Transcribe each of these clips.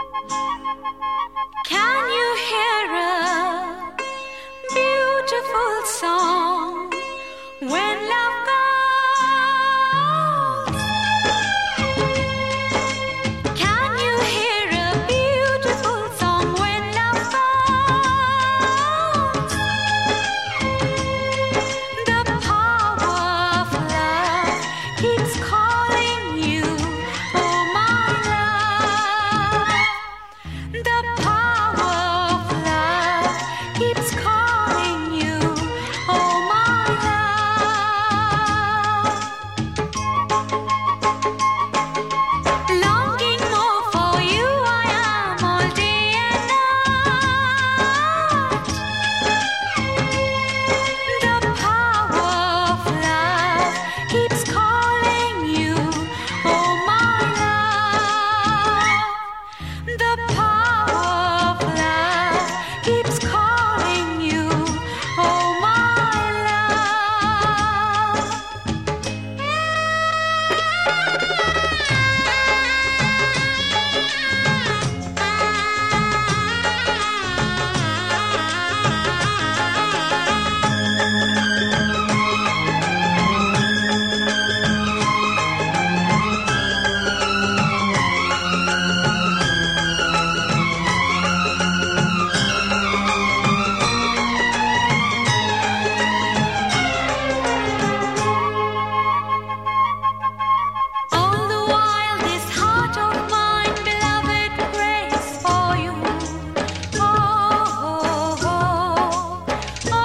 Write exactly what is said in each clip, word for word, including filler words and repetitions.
Can you hear a beautiful song when love goes? Can you hear a beautiful song when love goes? The power of love keeps calling you, oh my love. The power of love keeps calling you, oh my love. Longing more for you I am all day and night. The power of love keeps calling you, oh my love. The power of love keeps calling you, oh my love. All the while this heart of mine, beloved, prays for you. Oh, oh, oh,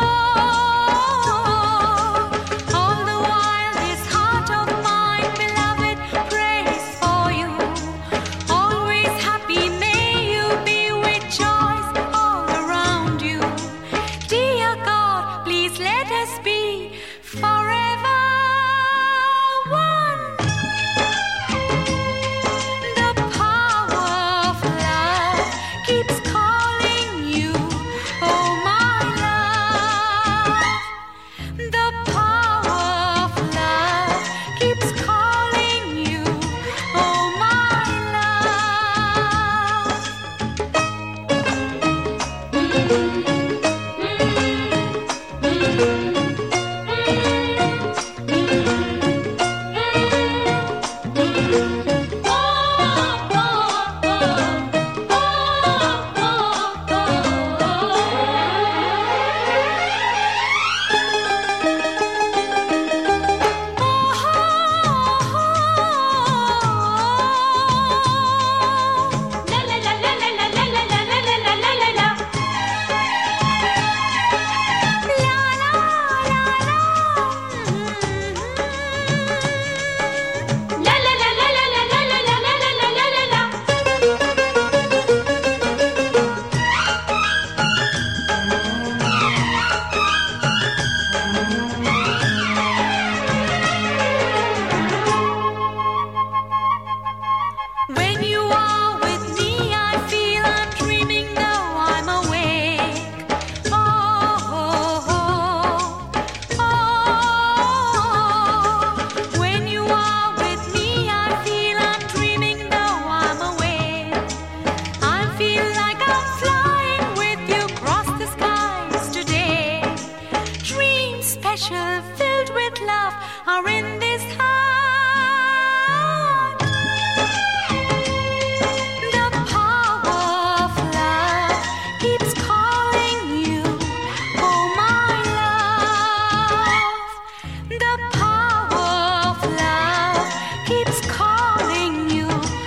oh. All the while this heart of mine, beloved, prays for you. Always happy may you be with joys all around you. Dear God, please let us be forever one. The power of love keeps calling you, oh my love. The power of love keeps calling you, oh my love. When you